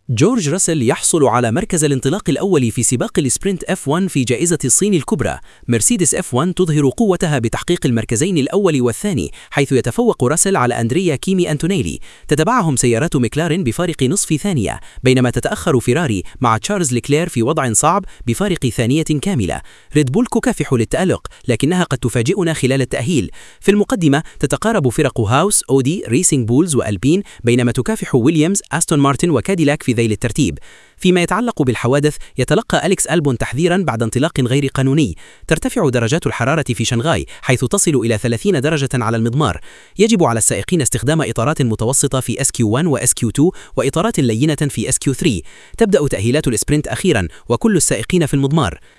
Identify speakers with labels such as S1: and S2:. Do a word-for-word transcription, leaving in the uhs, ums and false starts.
S1: جورج راسل يحصل على مركز الانطلاق الأول في سباق السبرنت إف واحد في جائزة الصين الكبرى. مرسيدس إف واحد تظهر قوتها بتحقيق المركزين الأول والثاني، حيث يتفوق راسل على أندريا كيمي أنتونيلي. تتبعهم سيارات مكلارين بفارق نصف ثانية، بينما تتأخر فيراري مع تشارلز ليكلير في وضع صعب بفارق ثانية كاملة. ريد بول تكافح للتألق، لكنها قد تفاجئنا خلال التأهيل. في المقدمة تتقارب فرق هاوس، أودي، ريسينج بولز وألبين، بينما تكافح ويليامز، أستون مارتن وكاديلاك في ذيل الترتيب. فيما يتعلق بالحوادث، يتلقى أليكس ألبون تحذيرا بعد انطلاق غير قانوني. ترتفع درجات الحرارة في شنغهاي حيث تصل إلى ثلاثين درجة على المضمار. يجب على السائقين استخدام إطارات متوسطة في إس كيو واحد و إس كيو اثنين وإطارات لينة في إس كيو ثلاثة. تبدأ تأهيلات الإسبرنت أخيرا وكل السائقين في المضمار.